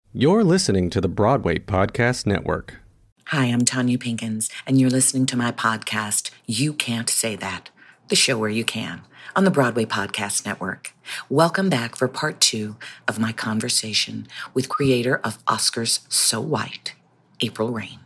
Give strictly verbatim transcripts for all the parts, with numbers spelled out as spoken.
You're listening to the Broadway Podcast Network. Hi, I'm Tanya Pinkins, and you're listening to my podcast, You Can't Say That, the show where you can, on the Broadway Podcast Network. Welcome back for part two of my conversation with creator of Oscars So White, April Reign.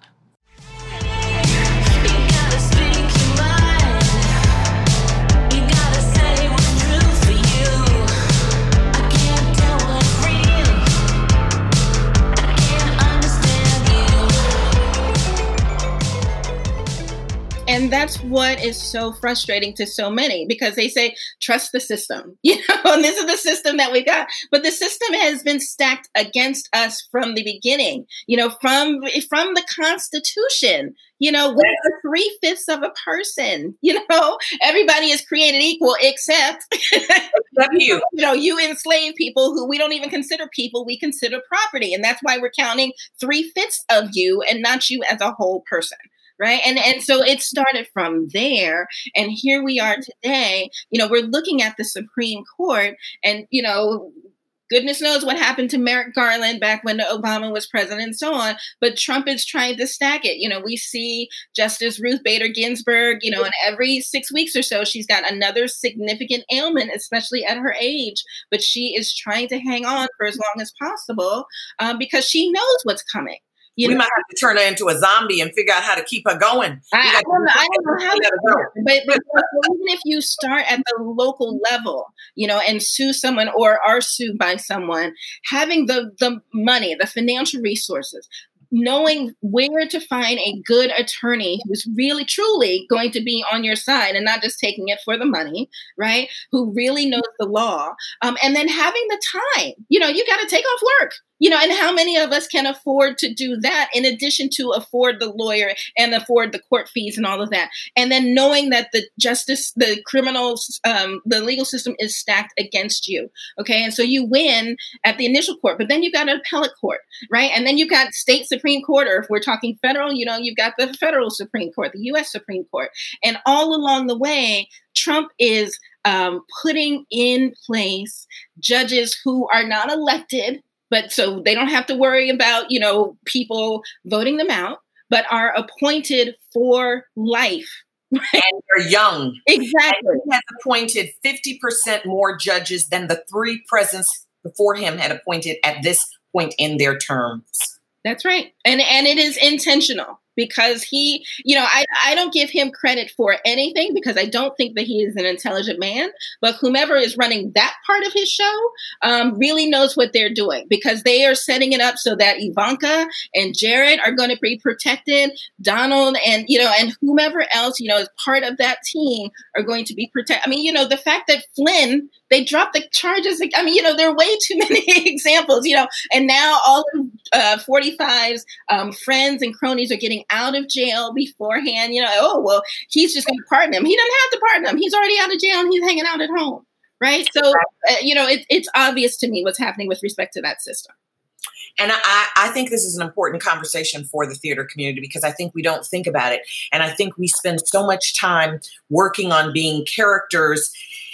And that's what is so frustrating to so many, because they say, trust the system, you know, and this is the system that we got. But the system has been stacked against us from the beginning, you know, from, from the Constitution, you know, we're three fifths of a person, you know, everybody is created equal except, except you. You know, you enslave people who we don't even consider people, we consider property. And that's why we're counting three fifths of you and not you as a whole person. Right. And and so it started from there. And here we are today. You know, we're looking at the Supreme Court and, you know, goodness knows what happened to Merrick Garland back when Obama was president and so on. But Trump is trying to stack it. You know, we see Justice Ruth Bader Ginsburg, you know, and every six weeks or so, she's got another significant ailment, especially at her age. But she is trying to hang on for as long as possible um, because she knows what's coming. You we know, might have to turn her into a zombie and figure out how to keep her going. I, I, don't, know, I don't know how to do it. But, but, but even if you start at the local level, you know, and sue someone or are sued by someone, having the, the money, the financial resources, knowing where to find a good attorney who's really, truly going to be on your side and not just taking it for the money, right? Who really knows the law. Um, and then having the time, you know, you got to take off work. You know, and how many of us can afford to do that in addition to afford the lawyer and afford the court fees and all of that? And then knowing that the justice, the criminal, um, the legal system is stacked against you. Okay. And so you win at the initial court, but then you've got an appellate court, right? And then you've got state Supreme Court, or if we're talking federal, you know, you've got the federal Supreme Court, the U S Supreme Court. And all along the way, Trump is um, putting in place judges who are not elected, but so they don't have to worry about, you know, people voting them out, but are appointed for life. Right? And they're young. Exactly. And he has appointed fifty percent more judges than the three presidents before him had appointed at this point in their terms. That's right. And and it is intentional. Because he, you know, I, I don't give him credit for anything because I don't think that he is an intelligent man. But whomever is running that part of his show um, really knows what they're doing, because they are setting it up so that Ivanka and Jared are going to be protected. Donald and, you know, and whomever else, you know, is part of that team are going to be protected. I mean, you know, the fact that Flynn, they dropped the charges. I mean, you know, there are way too many examples, you know, and now all of uh, forty-five's um, friends and cronies are getting out of jail beforehand. You know, oh, well, he's just going to pardon him. He doesn't have to pardon him. He's already out of jail and he's hanging out at home. Right. So, uh, you know, it, it's obvious to me what's happening with respect to that system. And I, I think this is an important conversation for the theater community, because I think we don't think about it. And I think we spend so much time working on being characters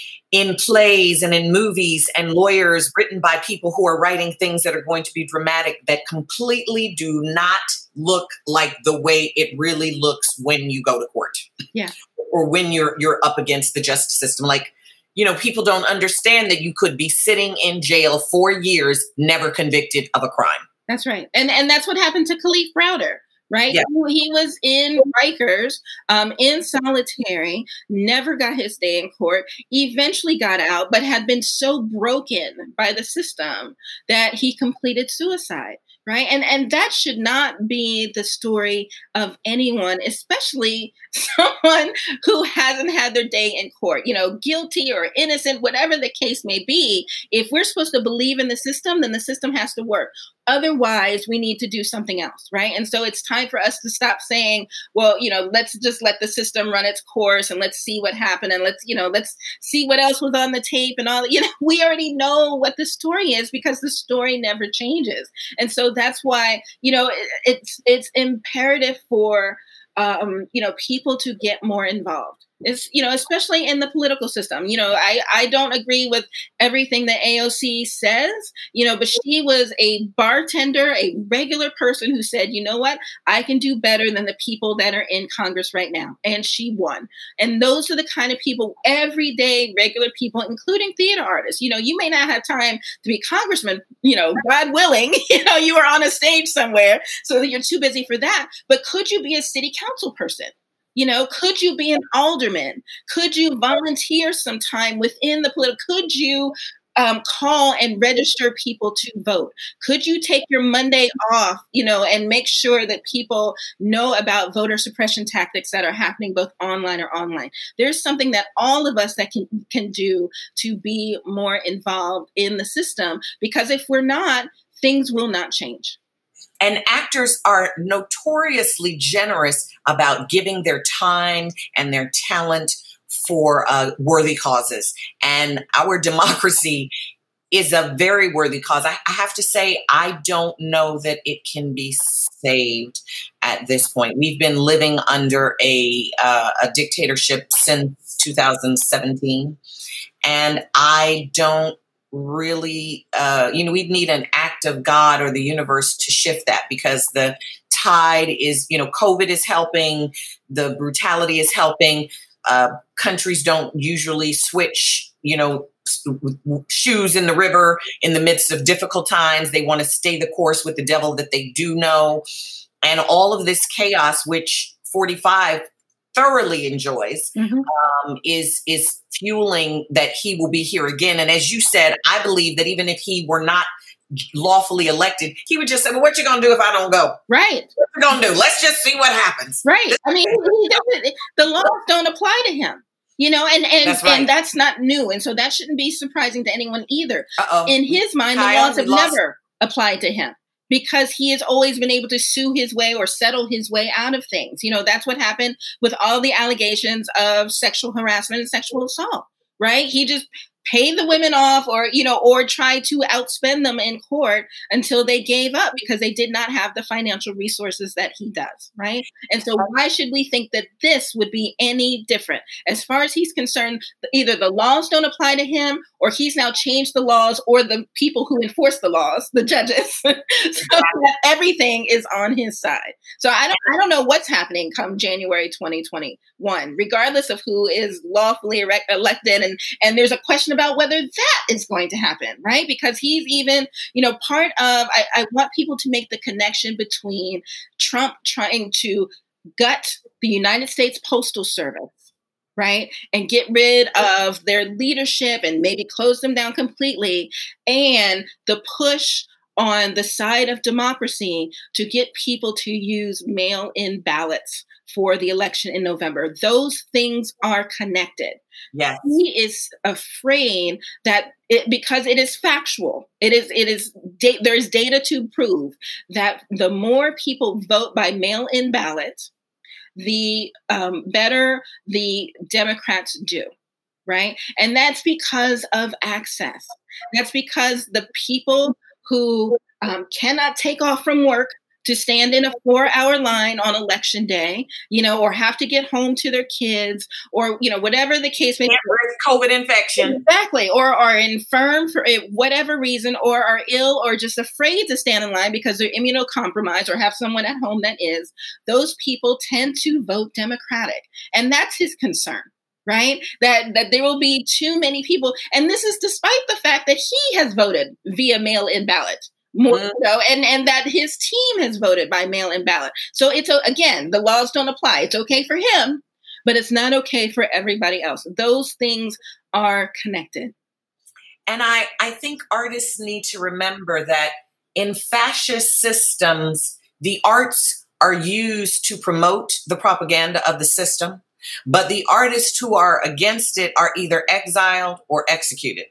in plays and in movies and lawyers written by people who are writing things that are going to be dramatic that completely do not look like the way it really looks when you go to court. Yeah. Or when you're you're up against the justice system. Like, you know, people don't understand that you could be sitting in jail for years, never convicted of a crime. That's right. And and that's what happened to Kalief Browder. Right. Yeah. He was in Rikers, um, in solitary, never got his day in court, eventually got out, but had been so broken by the system that he completed suicide. Right. And and that should not be the story of anyone, especially someone who hasn't had their day in court, you know, guilty or innocent, whatever the case may be. If we're supposed to believe in the system, then the system has to work. Otherwise, we need to do something else. Right. And so it's time for us to stop saying, well, you know, let's just let the system run its course and let's see what happened. And let's, you know, let's see what else was on the tape and all. You know, we already know what the story is because the story never changes. And so that's why, you know, it, it's it's imperative for, um, you know, people to get more involved. It's, you know, especially in the political system. You know, I, I don't agree with everything that A O C says, you know, but she was a bartender, a regular person who said, you know what, I can do better than the people that are in Congress right now. And she won. And those are the kind of people, everyday, regular people, including theater artists. You know, you may not have time to be congressman, you know, God willing, you know, you are on a stage somewhere so that you're too busy for that. But could you be a city council person? You know, could you be an alderman? Could you volunteer some time within the political? Could you um, call and register people to vote? Could you take your Monday off, you know, and make sure that people know about voter suppression tactics that are happening both online or online? There's something that all of us that can can do to be more involved in the system, because if we're not, things will not change. And actors are notoriously generous about giving their time and their talent for uh, worthy causes. And our democracy is a very worthy cause. I, I have to say, I don't know that it can be saved at this point. We've been living under a, uh, a dictatorship since two thousand seventeen. And I don't really, uh, you know, we'd need an act of God or the universe to shift that, because the tide is, you know, COVID is helping, the brutality is helping. Uh, countries don't usually switch, you know, shoes in the river in the midst of difficult times. They want to stay the course with the devil that they do know. And all of this chaos, which forty-five thoroughly enjoys, mm-hmm. um, is is fueling that he will be here again. And as you said, I believe that even if he were not lawfully elected, he would just say, well, what you going to do if I don't go? Right. What you going to do? Let's just see what happens. Right. I mean, he doesn't, the laws don't apply to him. You know, and and that's, right. and that's not new. And so that shouldn't be surprising to anyone either. Uh-oh. In his mind, Kyle, the laws have lost- never applied to him, because he has always been able to sue his way or settle his way out of things. You know, that's what happened with all the allegations of sexual harassment and sexual assault, right? He just paid the women off, or, you know, or tried to outspend them in court until they gave up because they did not have the financial resources that he does, right? And so why should we think that this would be any different? As far as he's concerned, either the laws don't apply to him, or he's now changed the laws, or the people who enforce the laws, the judges, so that everything is on his side. So I don't, I don't know what's happening come January twenty twenty-one, regardless of who is lawfully erect, elected. And, and there's a question about whether that is going to happen, right? Because he's even, you know, part of, I, I want people to make the connection between Trump trying to gut the United States Postal Service, right? And get rid of their leadership and maybe close them down completely, and the push on the side of democracy to get people to use mail-in ballots for the election in November. Those things are connected. Yes. He is afraid that it, because it is factual, it is, it is, da- there is data to prove that the more people vote by mail-in ballot, the um, better the Democrats do, right? And that's because of access. That's because the people who um, cannot take off from work to stand in a four-hour line on election day, you know, or have to get home to their kids, or, you know, whatever the case may be. COVID infection. Exactly. Or are infirm for whatever reason, or are ill, or just afraid to stand in line because they're immunocompromised or have someone at home that is. Those people tend to vote Democratic. And that's his concern. Right? That that there will be too many people. And this is despite the fact that he has voted via mail-in ballot. More, you know, and, and that his team has voted by mail-in ballot. So it's, again, the laws don't apply. It's okay for him, but it's not okay for everybody else. Those things are connected. And I, I think artists need to remember that in fascist systems, the arts are used to promote the propaganda of the system, but the artists who are against it are either exiled or executed.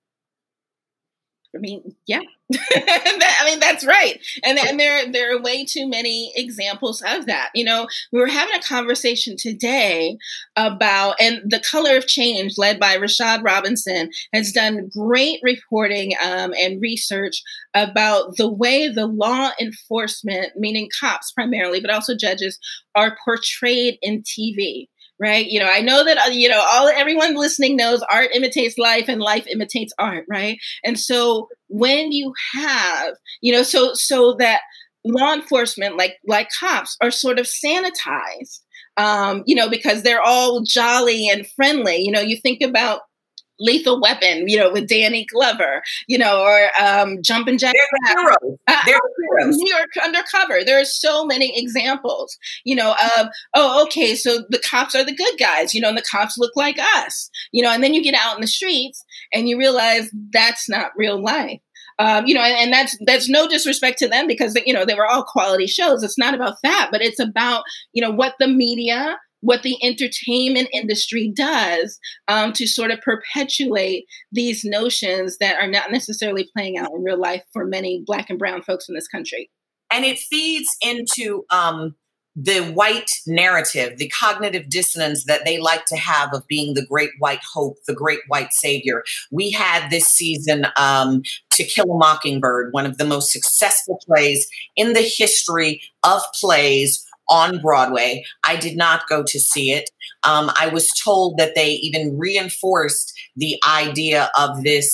I mean, yeah, I mean, that's right. And, and there, there are way too many examples of that. You know, we were having a conversation today about, and The Color of Change, led by Rashad Robinson, has done great reporting um, and research about the way the law enforcement, meaning cops primarily, but also judges, are portrayed in T V. right? You know, I know that, uh, you know, all everyone listening knows art imitates life and life imitates art, right? And so when you have, you know, so so that law enforcement, like like cops, are sort of sanitized, um, you know, because they're all jolly and friendly. You know, you think about Lethal Weapon, you know, with Danny Glover, you know, or um, Jumpin' Jack. They're the heroes. Uh, They're the heroes. New York Undercover. There are so many examples, you know, of, oh, okay, so the cops are the good guys, you know, and the cops look like us, you know, and then you get out in the streets and you realize that's not real life. Um, you know, and, and that's that's no disrespect to them because, you know, they were all quality shows. It's not about that, but it's about, you know, what the media, what the entertainment industry does um, to sort of perpetuate these notions that are not necessarily playing out in real life for many Black and brown folks in this country. And it feeds into um, the white narrative, the cognitive dissonance that they like to have of being the great white hope, the great white savior. We had this season um, To Kill a Mockingbird, one of the most successful plays in the history of plays on Broadway. I did not go to see it. Um, I was told that they even reinforced the idea of this,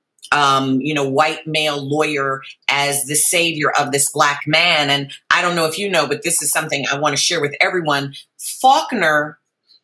um, you know, white male lawyer as the savior of this Black man. And I don't know if you know, but this is something I want to share with everyone. Faulkner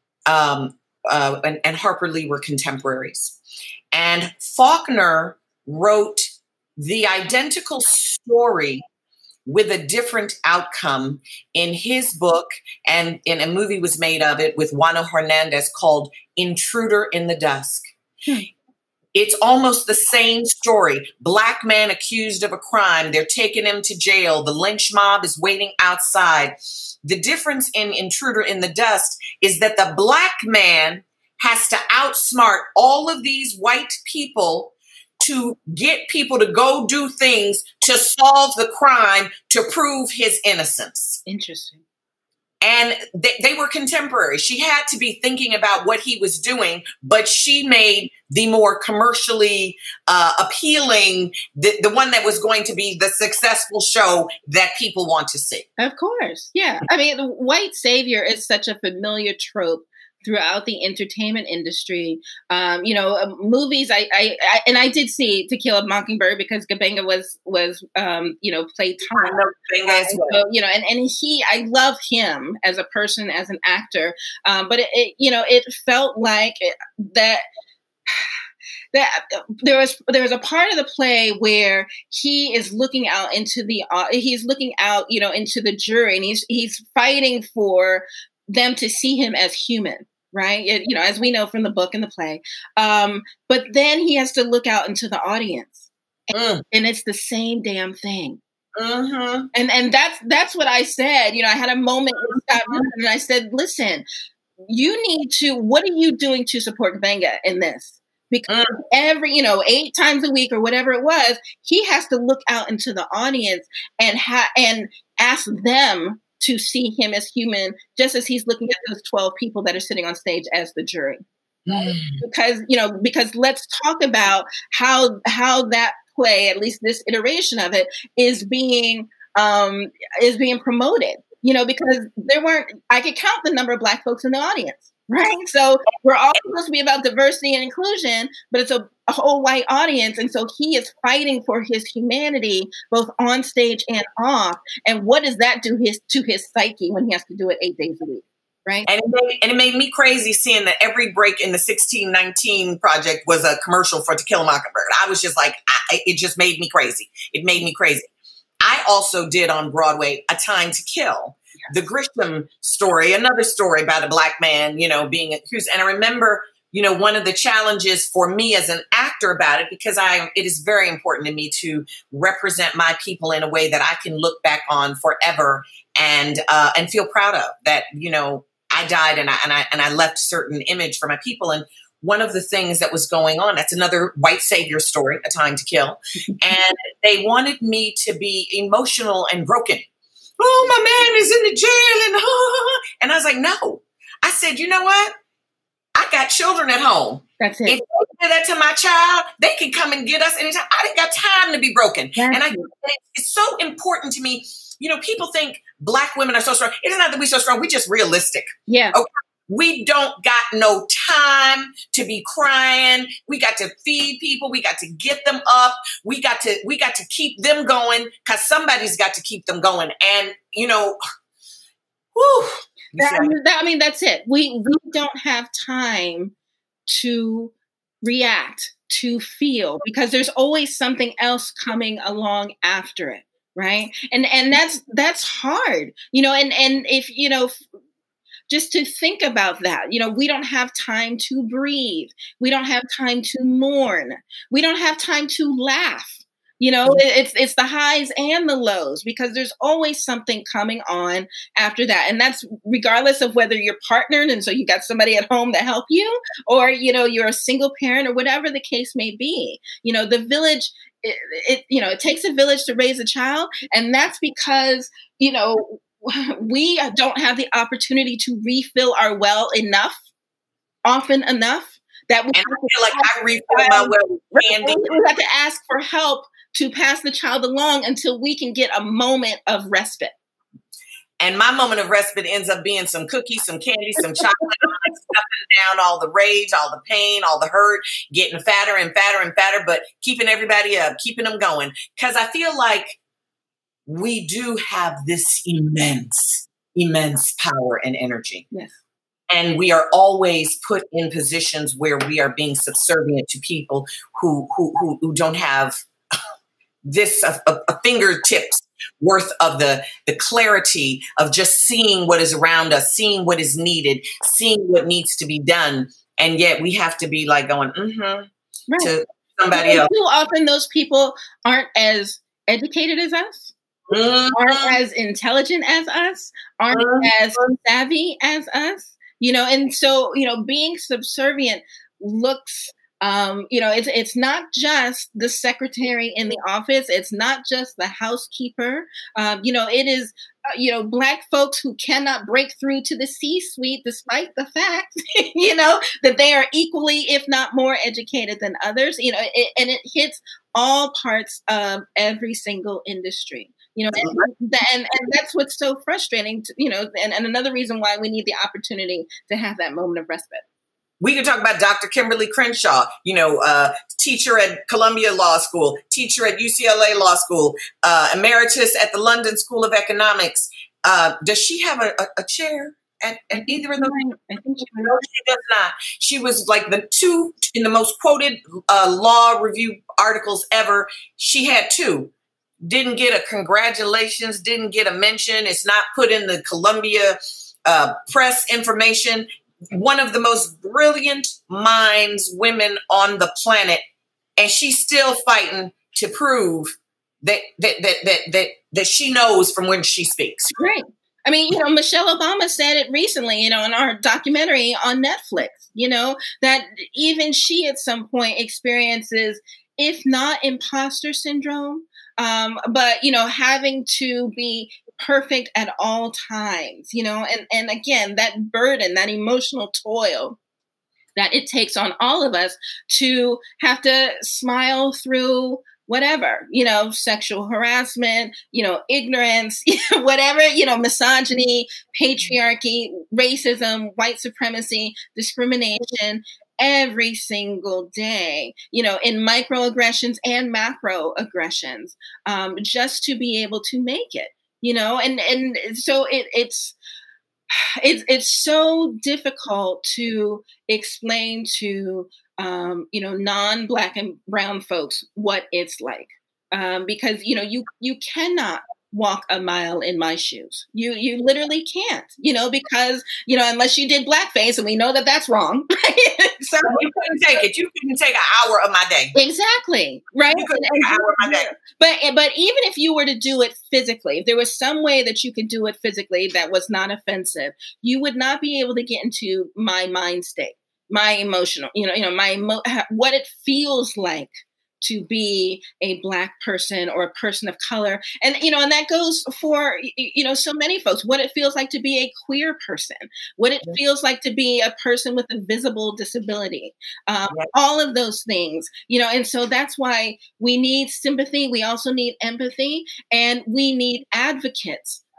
um, uh, and, and Harper Lee were contemporaries. And Faulkner wrote the identical story with a different outcome in his book, and in a movie was made of it with Juana Hernandez called Intruder in the Dusk. Hmm. It's almost the same story. Black man accused of a crime. They're taking him to jail. The lynch mob is waiting outside. The difference in Intruder in the Dusk is that the Black man has to outsmart all of these white people to get people to go do things to solve the crime, to prove his innocence. Interesting. And they, they were contemporary. She had to be thinking about what he was doing, but she made the more commercially uh, appealing, the, the one that was going to be the successful show that people want to see. Of course. Yeah. I mean, the white savior is such a familiar trope throughout the entertainment industry. Um, you know, uh, movies, I, I, I, and I did see To Kill a Mockingbird because Gabenga was, was, um, you know, played Tom. Gabenga as well. So, you know, and, and he, I love him as a person, as an actor. Um, but it, it, you know, it felt like it, that, that there was there was a part of the play where he is looking out into the uh, he's looking out, you know, into the jury, and he's he's fighting for them to see him as human. Right. It, you know, as we know from the book and the play. Um, but then he has to look out into the audience and, mm. and it's the same damn thing. Mm-hmm. And and that's that's what I said. You know, I had a moment with Scott Rudin and I said, listen, you need to, what are you doing to support Gabenga in this? Because mm. every, you know, eight times a week or whatever it was, he has to look out into the audience and ha- and ask them to see him as human, just as he's looking at those twelve people that are sitting on stage as the jury. Mm. Because, you know, because let's talk about how how that play, at least this iteration of it, is being um, is being promoted. You know, because there weren't, I could count the number of Black folks in the audience, right? So we're all supposed to be about diversity and inclusion, but it's a, a whole white audience. And so he is fighting for his humanity, both on stage and off. And what does that do his to his psyche when he has to do it eight days a week? Right. And it, made, and it made me crazy seeing that every break in the sixteen nineteen project was a commercial for To Kill a Mockingbird. I was just like, I, it just made me crazy. It made me crazy. I also did on Broadway A Time to Kill, the Grisham story, another story about a Black man, you know, being accused. And I remember, you know, one of the challenges for me as an actor about it, because I, it is very important to me to represent my people in a way that I can look back on forever and uh, and feel proud of, that, you know, I died and I and I and I left a certain image for my people. And one of the things that was going on, that's another white savior story, A Time to Kill. And they wanted me to be emotional and broken. Oh, my man is in the jail. And, uh, and I was like, no. I said, you know what? I got children at home. That's it. If they do that to my child, they can come and get us anytime. I didn't got time to be broken. That's and I, it's so important to me. You know, people think Black women are so strong. It's not that we're so strong. We're just realistic. Yeah. Okay. We don't got no time to be crying. We got to feed people. We got to get them up. We got to we got to keep them going because somebody's got to keep them going. And you know, whew, that, that, I mean, that's it. We we don't have time to react, to feel, because there's always something else coming along after it, right? And and that's that's hard, you know. And and if you know. Just to think about that, you know, we don't have time to breathe. We don't have time to mourn. We don't have time to laugh. You know, it's it's the highs and the lows because there's always something coming on after that. And that's regardless of whether you're partnered and so you got somebody at home to help you, or, you know, you're a single parent or whatever the case may be. You know, the village, it, it you know, it takes a village to raise a child. And that's because, you know, we don't have the opportunity to refill our well enough, often enough, that we and have I feel like I refill my well. We have to ask for help to pass the child along until we can get a moment of respite. And my moment of respite ends up being some cookies, some candy, some chocolate, stuffing down all the rage, all the pain, all the hurt, getting fatter and fatter and fatter, but keeping everybody up, keeping them going. Because I feel like we do have this immense, immense power and energy. Yes. And we are always put in positions where we are being subservient to people who who who, who don't have this a, a fingertips worth of the the clarity of just seeing what is around us, seeing what is needed, seeing what needs to be done, and yet we have to be like going mm-hmm right. to somebody and else. Too often, those people aren't as educated as us. Mm-hmm. Aren't as intelligent as us, aren't mm-hmm. as savvy as us, you know, and so, you know, being subservient looks, um, you know, it's it's not just the secretary in the office. It's not just the housekeeper. Um, you know, it is, uh, you know, Black folks who cannot break through to the C-suite, despite the fact, you know, that they are equally, if not more educated than others, you know, it, and it hits all parts of every single industry. You know, and, and and that's what's so frustrating, to, you know, and, and another reason why we need the opportunity to have that moment of respite. We could talk about Doctor Kimberly Crenshaw, you know, uh, teacher at Columbia Law School, teacher at U C L A Law School, uh, emeritus at the London School of Economics. Uh, does she have a, a, a chair at, at either of those? I think she, no, she does not. She was like the two in the most quoted uh, law review articles ever. She had two. Didn't get a congratulations, didn't get a mention. It's not put in the Columbia uh, press information. One of the most brilliant minds, women on the planet. And she's still fighting to prove that that that that that, that she knows from when she speaks. Right. I mean, you know, Michelle Obama said it recently, you know, in our documentary on Netflix, you know, that even she at some point experiences, if not imposter syndrome, Um, but, you know, having to be perfect at all times, you know, and, and again, that burden, that emotional toil that it takes on all of us to have to smile through whatever, you know, sexual harassment, you know, ignorance, whatever, you know, misogyny, patriarchy, racism, white supremacy, discrimination, every single day, you know, in microaggressions and macroaggressions, um, just to be able to make it, you know, and, and so it, it's, it's, it's so difficult to explain to, um, you know, non-Black and brown folks what it's like, um, because, you know, you, you cannot walk a mile in my shoes. You you literally can't, you know, because, you know, unless you did blackface, and we know that that's wrong. So you couldn't take it. You couldn't take an hour of my day. Exactly. Right. You couldn't take an hour of my day. But, but even if you were to do it physically, if there was some way that you could do it physically that was not offensive, you would not be able to get into my mind state, my emotional, you know, you know, my, emo- what it feels like to be a Black person or a person of color. And, you know, and that goes for, you know, so many folks, what it feels like to be a queer person, what it feels like to be a person with a visible disability, um, right. all of those things, you know, and so that's why we need sympathy. We also need empathy, and we need advocates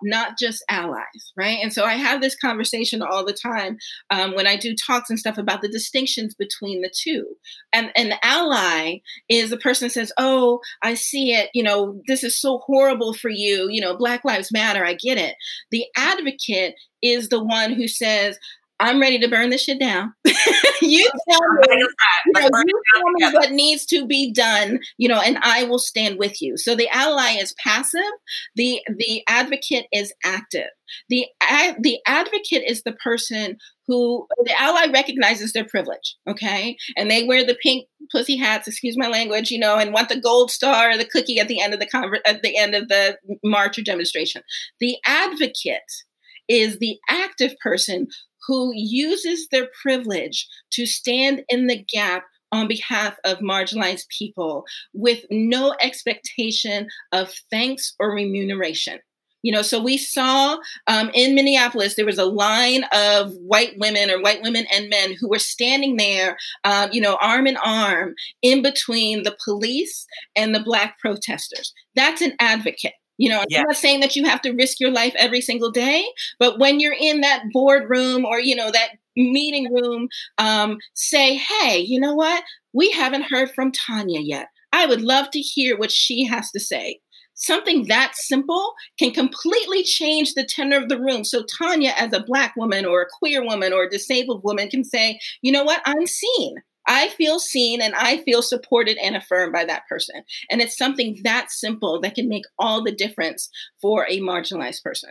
not just allies, right? And so I have this conversation all the time um, when I do talks and stuff about the distinctions between the two. And an ally is a person that says, oh, I see it, you know, this is so horrible for you, you know, Black Lives Matter, I get it. The advocate is the one who says, I'm ready to burn this shit down. you tell me, you know, you tell me what needs to be done, you know, and I will stand with you. So the ally is passive. The the advocate is active. The ad, the advocate is the person who, the ally recognizes their privilege, okay? And they wear the pink pussy hats, excuse my language, you know, and want the gold star or the cookie at the end of the conver- at the end of the march or demonstration. The advocate is the active person who uses their privilege to stand in the gap on behalf of marginalized people with no expectation of thanks or remuneration. You know, so we saw um, in Minneapolis, there was a line of white women or white women and men who were standing there, um, you know, arm in arm in between the police and the Black protesters. That's an advocate. You know, yeah. I'm not saying that you have to risk your life every single day, but when you're in that boardroom or, you know, that meeting room, um, say, hey, you know what? We haven't heard from Tanya yet. I would love to hear what she has to say. Something that simple can completely change the tenor of the room. So Tanya, as a Black woman or a queer woman or a disabled woman, can say, you know what? I'm seen. I feel seen and I feel supported and affirmed by that person. And it's something that simple that can make all the difference for a marginalized person.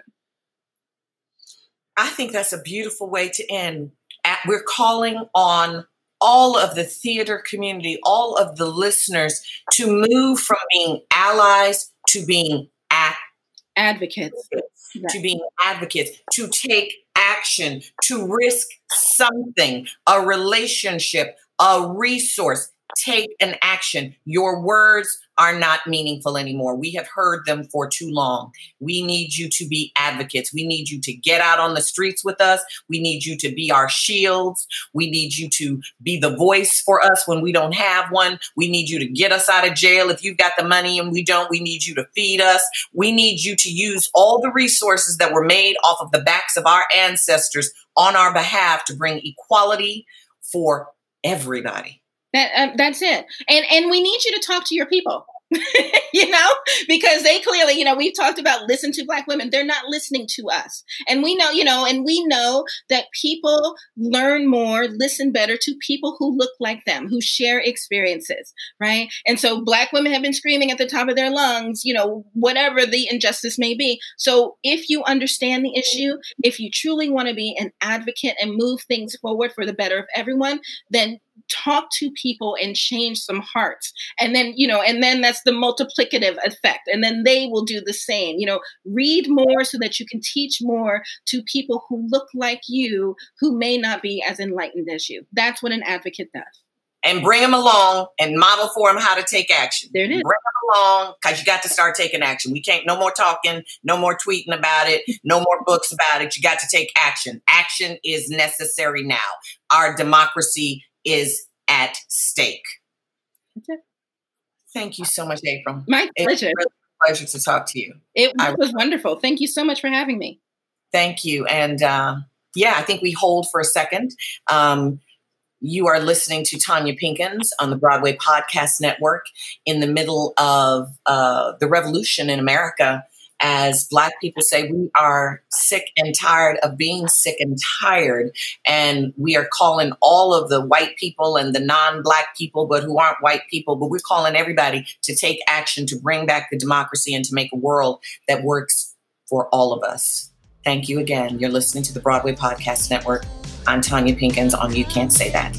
I think that's a beautiful way to end. We're calling on all of the theater community, all of the listeners to move from being allies to being ad- advocates, to being advocates, to take action, to risk something, a relationship, a resource. Take an action. Your words are not meaningful anymore. We have heard them for too long. We need you to be advocates. We need you to get out on the streets with us. We need you to be our shields. We need you to be the voice for us when we don't have one. We need you to get us out of jail. If you've got the money and we don't, we need you to feed us. We need you to use all the resources that were made off of the backs of our ancestors on our behalf to bring equality for everybody. That um, that's it. And and we need you to talk to your people, you know, because they clearly, you know, we've talked about listen to Black women. They're not listening to us. And we know, you know, and we know that people learn more, listen better to people who look like them, who share experiences, right? And so Black women have been screaming at the top of their lungs, you know, whatever the injustice may be. So if you understand the issue, if you truly want to be an advocate and move things forward for the better of everyone, then talk to people and change some hearts. And then, you know, and then that's the multiplicative effect. And then they will do the same. You know, read more so that you can teach more to people who look like you, who may not be as enlightened as you. That's what an advocate does. And bring them along and model for them how to take action. There it is. Bring them along because you got to start taking action. We can't, no more talking, no more tweeting about it, no more books about it. You got to take action. Action is necessary now. Our democracy is at stake. That's it. Thank you so much, April. My pleasure. It's really a pleasure to talk to you. It I, was wonderful. Thank you so much for having me. Thank you. And uh, yeah, I think we hold for a second. Um, you are listening to Tanya Pinkins on the Broadway Podcast Network in the middle of uh, the revolution in America. As Black people say, we are sick and tired of being sick and tired. And we are calling all of the white people and the non-Black people, but who aren't white people, but we're calling everybody to take action, to bring back the democracy and to make a world that works for all of us. Thank you again. You're listening to the Broadway Podcast Network. I'm Tanya Pinkins on You Can't Say That.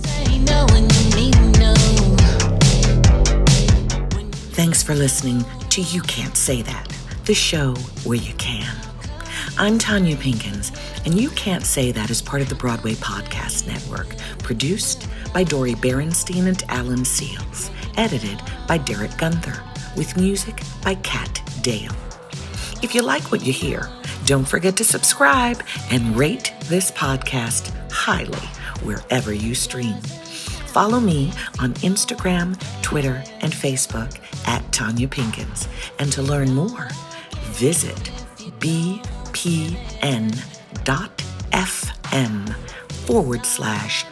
Thanks for listening to You Can't Say That, the show where you can. I'm Tanya Pinkins, and You Can't Say That is part of the Broadway Podcast Network, produced by Dori Berenstein and Alan Seals, edited by Derek Gunther, with music by Kat Dale. If you like what you hear, don't forget to subscribe and rate this podcast highly wherever you stream. Follow me on Instagram, Twitter, and Facebook at Tanya Pinkins. And to learn more, visit bpn.fm forward slash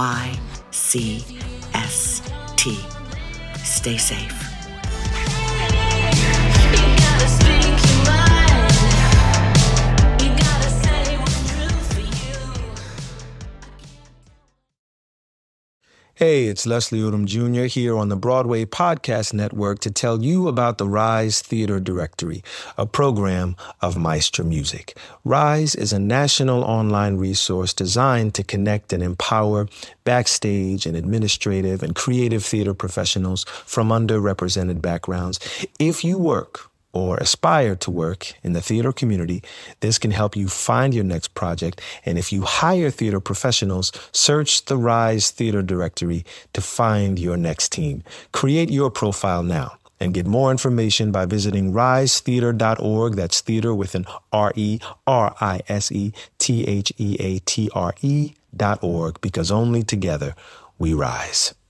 YCST. Stay safe. Hey, it's Leslie Odom Junior here on the Broadway Podcast Network to tell you about the Rise Theater Directory, a program of Maestro Music. Rise is a national online resource designed to connect and empower backstage and administrative and creative theater professionals from underrepresented backgrounds. If you work or aspire to work in the theater community, this can help you find your next project. And if you hire theater professionals, search the Rise Theater Directory to find your next team. Create your profile now and get more information by visiting rise theater dot org. That's theater with an R E R I S E T H E A T R E dot org, because only together we rise.